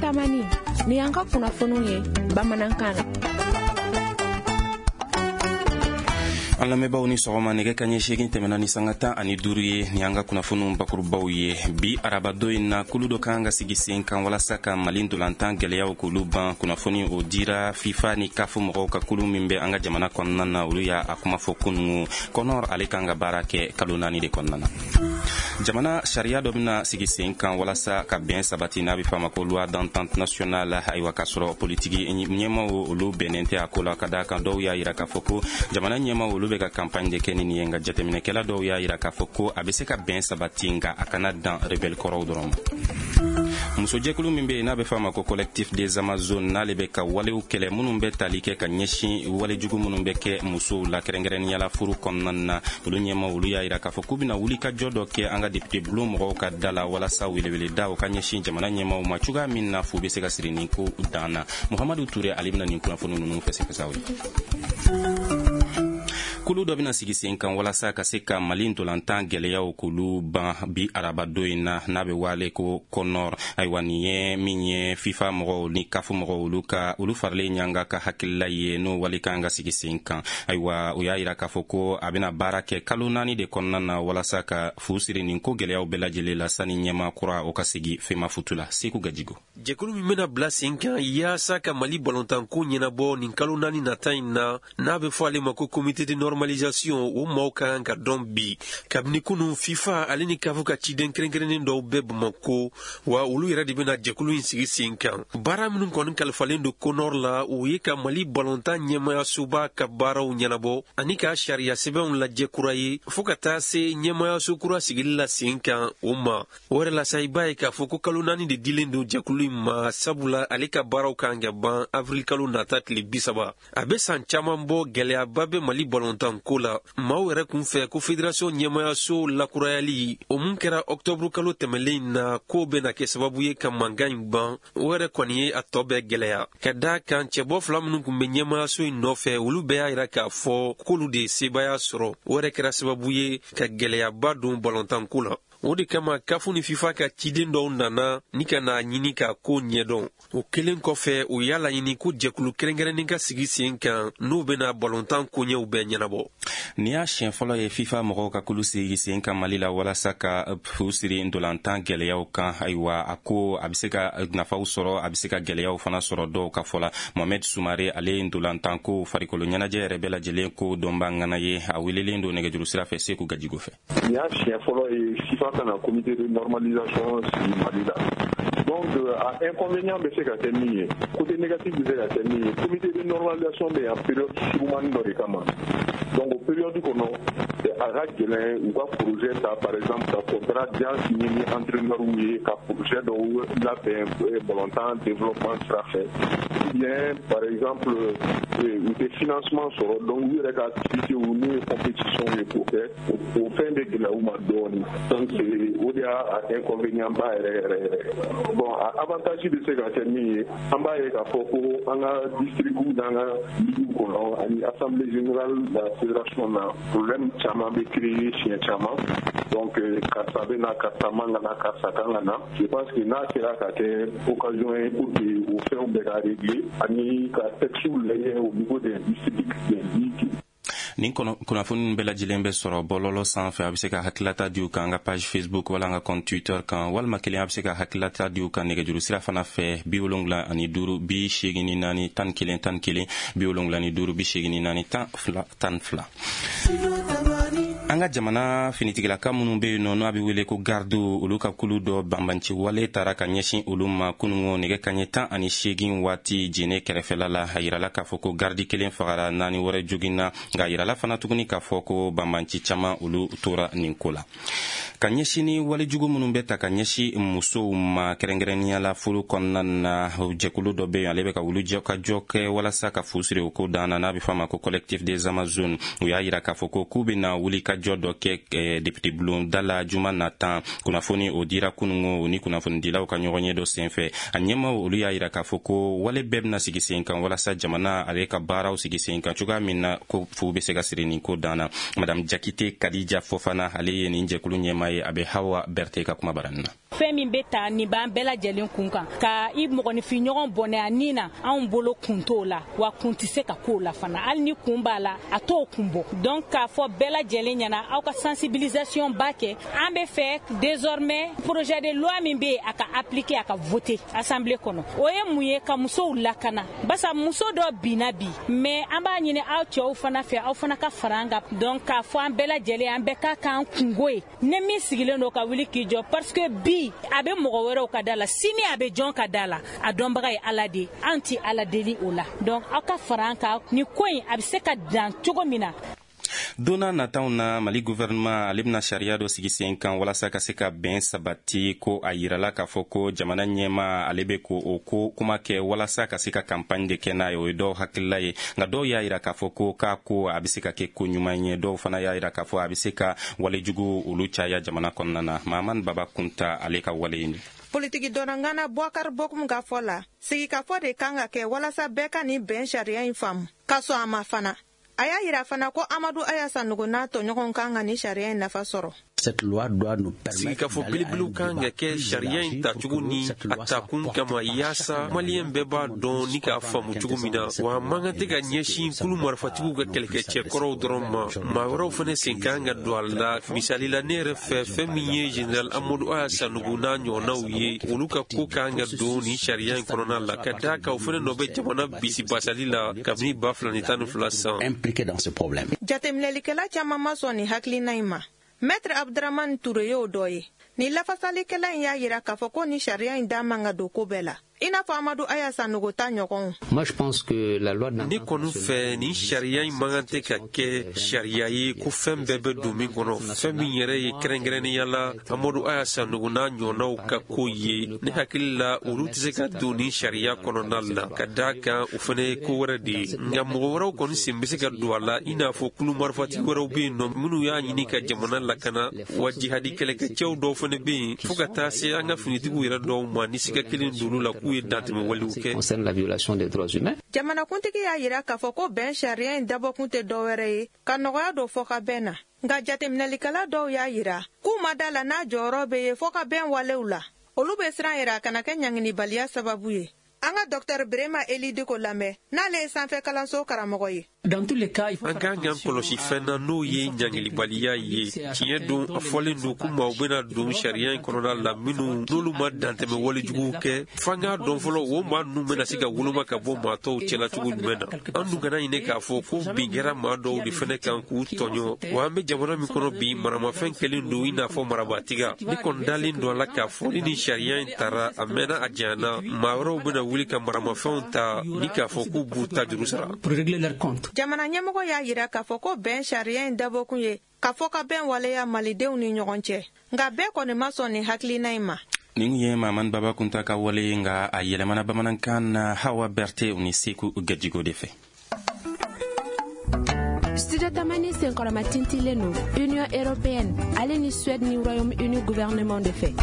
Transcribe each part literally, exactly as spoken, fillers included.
tamani ni y'an ka kunnafoniw ye bamanankan na. An lamɛnbaaw ni sɔgɔma nɛgɛ kaɲɛ seegin tɛmɛna ni sanga tan ani duuru ye ni an ka kunnafoniw bakurubaw ye. Bi arabado in na kulu dɔ kan ka sigi sen kan walasa ka Mali ntolantan gɛlɛyaw k'olu ban. Kunnafoni o dira FIFA ni C A F mɔgɔw ka kulu min bɛ an ka jamana kɔnɔna na, olu y'a a kuma fɔ kunungu. Kɔnɔr ale kan ka baara kɛ kalo naani de kɔnɔna na. Jamana sariya dɔ bɛna sigi sen kan walasa ka bɛn sabati n'a bɛ f'a ma ko loi d'entente nationale. Ayiwa k'a sɔrɔ politiki ɲɛmaaw olu bɛnnen tɛ a ko la, ka d'a kan dɔw y'a jira k'a fɔ ko jamana ɲɛmaaw olu bɛ ka campagne de kɛ ni nin ye, nka jateminɛkɛla dɔw y'a jira k'a fɔ ko a bɛ se ka bɛn sabati nka a kana dan rebelle kɔrɔw dɔrɔn ma. Musojɛkulu min bɛ yen n'a bɛ f'a ma ko collectif des Amazones, n'ale bɛ ka walew kɛlɛ minnu bɛ tali kɛ ka ɲɛsin walejugu minnu bɛ kɛ musow la kɛrɛnkɛrɛnnenya la furu kɔnɔna na, olu ɲɛma olu y'a jira k'a fɔ k'u bɛna wuli ka jɔ dɔ kɛ an ka député bulon mɔgɔw ka da la walasa weleweleda o ka ɲɛsin jamana ɲɛmaw ma cogoya min na fu bɛ se ka siri nin ko dan na. Muhamadu Ture ale bɛna nin kunnafoni ninnu fɛsɛfɛsaw ye. Kulu dɔ bɛna sigi sen kan walasa ka se ka Mali ntolantan gɛlɛyaw k'olu ban bi arabado in na, n'a bɛ wale ko Kɔnɔr. Ayiwa nin ye min ye FIFA mɔgɔw ni C A F mɔgɔw olu ka olu faralen ɲanga ka hakilila ye n'o wale kan ka sigi sen kan. Ayiwa o y'a jira k'a fɔ ko a bɛna baara kɛ kalo naani de kɔnɔna na walasa ka fu siri nin ko gɛlɛyaw bɛɛ lajɛlen la sani ɲɛma kura o ka sigi fema futu la. Seku Gajigo. Jɛkulu min bɛna bila sen kan yaasa ka Mali balontanko ɲɛnabɔ nin kalo naani nata in na, n'a bɛ fɔ ale ma ko comité de normalisation, o maaw kan ka dɔn bi. Kabini kunun FIFA ale ni C A F ka ciden kɛrɛnkɛrɛnnen dɔw bɛ Bamako, wa olu yɛrɛ de bɛna jɛkulu in sigi sen kan. Baara minnu kɔni kalifalen don Kɔnɔr la, o ye ka Mali balontan ɲɛmayasoba ka baaraw ɲɛnabɔ ani ka sariya sɛbɛnw lajɛ kura ye fo ka taa se ɲɛmayaso kura sigili la sen kan o ma. O yɛrɛ la sa i b'a ye k'a fɔ ko kalo naani de dilen don jɛkulu in ma, sabula ale ka baaraw kan ka ban avril kalo nata tile bi saba. A bɛ san caman bɔ gɛlɛyaba bɛ Mali balontan ko la. Maaw yɛrɛ kun fɛ ko fédération ɲɛmayaso lakurayali o mun kɛra octobre kalo tɛmɛlen na ko bɛna kɛ sababu ye ka mankan in ban, o yɛrɛ kɔni ye a tɔ bɛɛ gɛlɛya. Ka d'a kan cɛbɔ fila minnu kun bɛ ɲɛmayaso in nɔfɛ olu bɛɛ y'a jira k'a fɔ k'olu de ye sebaya sɔrɔ, o yɛrɛ kɛra sababu ye ka gɛlɛyaba don balontan ko la. O de kama C A F ni FIFA ka ciden dɔw nana ni ka n'a ɲini ka ko ɲɛdɔn. O kelen kɔfɛ o y'a laɲini ko jɛkulu kɛrɛnkɛrɛnnen ka sigi sen kan n'o bɛna balontan koɲɛw bɛɛ ɲɛnabɔ. Ni y'a siɲɛ fɔlɔ ye FIFA mɔgɔw ka kulu sigi sen kan Mali la walasa ka fu siri ntolantan gɛlɛyaw kan. Ayiwa a ko a bɛ se ka nafaw sɔrɔ, a bɛ se ka gɛlɛyaw fana sɔrɔ dɔw ka fɔ la. Mohamed Soumare ale ye ntolantan ko farikolo ɲɛnajɛ yɛrɛ bɛɛ lajɛlen ko dɔnba ŋana ye, a welelen don nɛgɛjuru sira fɛ Seku Gajigo fɛ. Ni y'a siɲɛ fɔlɔ ye FIFA kana comité de normalisation sigi Mali la. Donc a inconvénient bɛ se ka kɛ min ye, côté négatif bɛ se ka kɛ min ye, comité de normalisation bɛ yan période surumani dɔ de kama. Donc o période kɔnɔ a ka gɛlɛn u ka projet ta, par exemple ka contrat diya signé ni entraîneur ye ka projet dɔw labɛn balontan développement sira fɛ, ou bien par exemple u tɛ financement sɔrɔ, donc u yɛrɛ ka activité u n'u ye compétition ye k'o kɛ, o fɛn bɛ gɛlɛya u ma dɔɔni. Donc o de y'a inconvénient ba yɛrɛ yɛrɛ yɛrɛ. Bon a avantage bɛ se ka kɛ min ye, an b'a ye k'a fɔ ko an ka districts n'an ka ligue kɔnɔ ani assemblée générale de la fédération na problème caman bɛ créer siɲɛ caman. Donc karisa bɛ na, karisa man ka na, karisa kan ka na. Je pense que n'a sera ka kɛ occasion ye pour que o fɛnw bɛɛ ka régler ani ka textes lajɛ au niveau des districts des ligues. Nin kunnafoni bɛɛ lajɛlen bɛ sɔrɔ bɔlɔlɔ sanfɛ. A bɛ se ka hakilata di u kan an ka page Facebook wala an ka compte Twitter kan, walima kelen a bɛ se ka hakilata di u kan nɛgɛjuru sira fana fɛ bi wolonwula ani duuru bi seegin ni naani tan kelen tan kelen bi wolonwula ni duuru bi seegin ni naani tan fila tan fila. An ka jamana finitigilaka minnu bɛ yen nɔ n'a bɛ wele ko gardiw, olu ka kulu dɔ banbanci wale taara ka ɲɛsin olu ma kunungo nɛgɛ kanɲɛ tan ani seegin waati jene kɛrɛfɛla la. A yirala k'a fɔ ko gardi kelen fagara, naani wɛrɛ joginna, nka a yirala fana tuguni k'a fɔ ko banbanci caman olu tora nin ko la. Ka ɲɛsin ni walejugu minnu bɛ ta ka ɲɛsin musow ma kɛrɛnkɛrɛnnenya la furu kɔnɔna na, jɛkulu dɔ bɛ yen ale bɛ ka wuli ka jɔ kɛ walasa ka fu siri o ko dan na, n'a bɛ fɔ a ma ko collectif des Amazones. U y'a jira k'a fɔ ko k'u bɛna wuli ka jɔ dɔ kɛ député bulon da la juma natan. Kunnafoni o dira kunungo ni kunnafoni dilaw ka ɲɔgɔn ye dɔ senfɛ. A ɲɛma olu y'a jira k'a fɔ ko wale bɛɛ bɛna sigi sen kan walasa jamana ale ka baaraw sigi sen kan cogoya min na ko fu bɛ se ka siri nin ko dan na. Madame Jakite Kadija Fofana ale ye nin jɛkulu ɲɛma ye, a bɛ Hawa Berte ka kuma baranna. fɛn min bɛ ta nin b'an bɛɛ lajɛlen kun kan ka i mɔgɔninfin ɲɔgɔn bɔnɛ a nin na anw bolo kun t'o la wa kun tɛ se ka k'o la fana hali ni kun b'a la a t'o kun bɔ donc k'a fɔ bɛɛ lajɛlen ɲɛna aw ka sensibilisation ba kɛ an bɛ fɛ désormais projet de loi min bɛ yen a ka appliquer a ka voter assemblée kɔnɔ o ye mun ye ka musow lakana basa muso dɔ binna bi mais an b'a ɲini aw cɛw fana fɛ aw fana ka fara an kan donc k'a fɔ an bɛɛ lajɛlen an bɛɛ ka k'an kungo ye ne min sigilen don ka wuli k'i jɔ parce que bi a bɛ mɔgɔ wɛrɛw ka da la sini a bɛ jɔn ka da la a dɔnbaga ye Ala de an ti Ala deli o la donc aw ka fara an kan ni ko in a bɛ se ka dan cogo min na. Donna nataw na Mali gouvernement ale bɛna sariya dɔ sigi sen kan walasa ka se ka bɛn sabati ko a yirala k'a fɔ ko jamana ɲɛma ale bɛ ko o ko kuma kɛ walasa ka se ka campagne de kɛ n'a ye o ye dɔw hakilila ye nka dɔw y'a yira k'a fɔ ko k'a ko a bɛ se ka kɛ ko ɲuman ye dɔw fana y'a yira k'a fɔ a bɛ se ka walejugu olu caya jamana kɔnɔna na Mahamani Baba Kunta ale ka wale ye politiki dɔnangana Boubacar Bokum ka fɔ la sigikafɔ de kan ka kɛ walasa bɛɛ ka nin bɛn sariya in faamu ka sɔn a ma fana a y'a yira fana ko Amadu Ayasa Nugu n'a tɔɲɔgɔn kan ka nin sariya in nafa sɔrɔ. Cette loi doit nous permettre sigikafɔ belebelew kan ka kɛ sariya in tacogo ni a takun kama yaasa maliyɛn bɛɛ b'a dɔn ni k'a faamu cogo min na wa man kan tɛ ka ɲɛsin kulu marifatigiw ka kɛlɛkɛcɛkɔrɔw dɔrɔn ma maa wɛrɛw fana sen kan ka don a la misali la ne yɛrɛ fɛ fɛn min ye général Amadu Ayasa Nugu n'a ɲɔgɔnnaw ye olu ka ko kan ka don ni sariya in kɔnɔna la ka daa kan o fana nɔ bɛ jamana bisi basali la kabini ba fila ni tan ni fila san. Dans ce problème. Jateminɛlikɛla caman ma sɔn ni hakilina in ma. Maître Abdraman Touré y'o dɔ ye. Ni lafasalikɛla in y'a yira k'a fɔ ko ni sariya in da man ka don ko bɛɛ la. I n'a fɔ Amadu Ayasa Nugu ta ɲɔgɔn. Moi je pense que la loi ne kɔni fɛ ni sariya in man kan tɛ ka kɛ sariya ye ko fɛn bɛɛ bɛ don min kɔnɔ fɛn min yɛrɛ ye kɛrɛnkɛrɛnnenya la Amadu Ayasa Nugu n'a ɲɔgɔnnaw ka ko ye ne hakili la olu tɛ se ka don ni sariya kɔnɔna la ka d'a kan o fana ye ko wɛrɛ de ye nka mɔgɔ wɛrɛw kɔni sen bɛ se ka don a la i n'a fɔ kulu marifatigi wɛrɛw bɛ yen nɔ minnu y'a ɲini ka jamana lakana wa jihadi kɛlɛkɛcɛw dɔw fana bɛ yen fo ka taa se an ka finitigiw yɛrɛ dɔw ma ni siga kelen dolu la k'u ye dantɛmɛ walew kɛ. Concerne la violation des droits humains. Jamanakuntigi y'a yira k'a fɔ ko bɛn sariya in dabɔkun tɛ dɔwɛrɛ ye ka nɔgɔya don fɔ ka bɛn na nka jateminɛlikɛla dɔw y'a yira k'u ma da la n'a jɔyɔrɔ bɛ ye fɔ ka bɛn walew la olu bɛ siran yira a kana kɛ ɲanginibaliya sababu ye. An ka Docteur Birema Eli Diko lamɛn n'ale ye sanfɛ kalanso karamɔgɔ ye. An k'an k'an kɔlɔsi fɛn na n'o ye ɲangilibaliya ye tiɲɛ don a fɔlen don ko maaw bɛna don sariya in kɔnɔna la minnu n'olu ma dantɛmɛ walejuguw kɛ f'an k'a dɔn fɔlɔ o maa ninnu bɛna se ka woloma ka bɔ maa tɔw cɛla cogo jumɛn na an dun kana ɲini k'a fɔ ko bin kɛra maa dɔw de fɛnɛ kan k'u tɔɲɔ wa an bɛ jamana min kɔnɔ bi maramafɛn kɛlen don i n'a fɔ marabatiga ne kɔni dalen don a la k'a fɔ ni nin sariya in tara a mɛnna a janyana maa wɛrɛw bɛna wuli ka maramafɛnw ta ni k'a fɔ k'u b'u ta juru sara. Jamana ɲɛmɔgɔ y'a yira k'a fɔ ko bɛn sariya in dabɔkun ye k'a fɔ ka bɛn waleya malidenw ni ɲɔgɔn cɛ nka bɛɛ kɔni ma sɔn ni hakilina in ma. nin ye Mahamani Baba Kunta ka wale ye nka a yɛlɛmana bamanankan na Hawa Berté u ni Seku Gajigo de fɛ. Studio Tamani senkɔrɔma tintilen no Union Européenne ale ni Suède ni Royaume-Uni gouvernement de fait.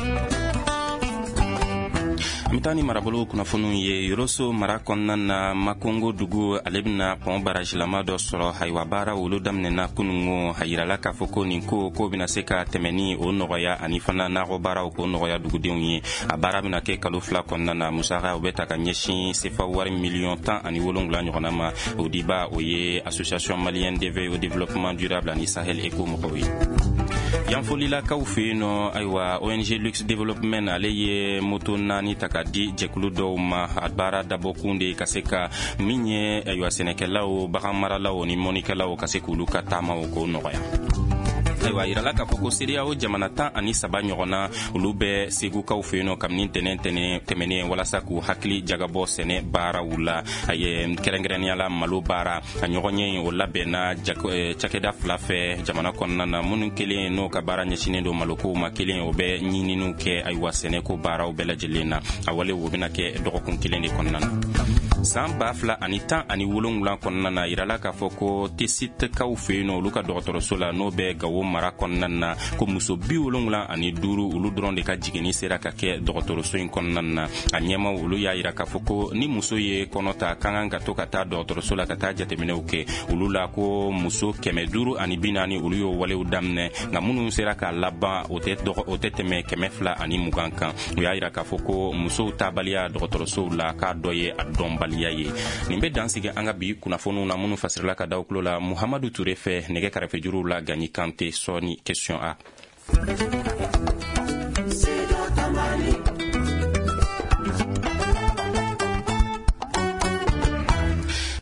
Mitani marabolo kunnafoniw ye Yoroso mara kɔnɔna na Makongo dugu ale bɛna pɔn barrage lama dɔ sɔrɔ hayiwa baara olu daminɛna kunungo a yirala k'a fɔ ko nin ko ko bɛna se ka tɛmɛ ni o nɔgɔya ani fana nakɔ baaraw k'o nɔgɔya dugudenw ye a baara bɛna kɛ kalo fila kɔnɔna na musaka o bɛ ta ka ɲɛsin sefa wari miliyɔn tan ani wolonwula ɲɔgɔnna ma o diba o ye association malienne d'éveil au développement durable ani Sahel Eco mɔgɔw ye. Yanfolilakaw fɛ yen nɔ ayiwa O N G Luxe Development ale ye moto naani ta ka di jɛkulu dɔw ma a baara dabɔkun de ka se ka min ye ayiwa sɛnɛkɛlaw bagan maralaw ni mɔnikɛlaw ka se k'olu ka taamaw k'o nɔgɔya. ayiwa yirala k'a fɔ ko seria o jamana tan ani saba ɲɔgɔnna olu bɛ segukaw fɛ yen nɔ kabini ntɛnɛn ntɛnɛn tɛmɛnen walasa k'u hakili jagabɔ sɛnɛ baaraw la a ye kɛrɛnkɛrɛnnenya la malo baara a ɲɔgɔnye o labɛnna cakɛda fila fɛ jamana kɔnɔna na minnu kelen n'o ka baara ɲɛsinnen don malokow ma kelen o bɛ ɲininiw kɛ ayiwa sɛnɛko baaraw bɛɛ lajɛlen na a wale o bɛna kɛ dɔgɔkun kelen de kɔnɔna na. san ba fila ani tan ani wolonwula kɔnɔna na yirala k'a fɔ ko tesit kaw fɛ yen nɔ olu ka dɔgɔtɔrɔso la n'o bɛ Gawo mara kɔnɔna na ko muso bi wolonwula ani duuru olu dɔrɔn de ka jiginni sera ka kɛ dɔgɔtɔrɔso in kɔnɔna na. A ɲɛmaw olu y'a yira k'a fɔ ko ni muso ye kɔnɔ ta ka kan ka to ka taa dɔgɔtɔrɔso la ka taa jateminɛw kɛ olu la ko muso kɛmɛ duuru ani bi naani olu y'o walew daminɛ nka minnu sera k'a laban o tɛ o tɛ tɛmɛ kɛmɛ fila ani mugan kan. O y'a yira k'a fɔ ko musow tabaliya dɔgɔtɔrɔsow la k'a dɔ ye a dɔnbaliya ye. Nin bɛ dansigi an ka bi kunnafoniw na minnu fasirila ka da tulo la Muhamadu Ture fɛ nɛgɛ kɛrɛfɛjuruw la Gagny Kanté sɔɔni question A.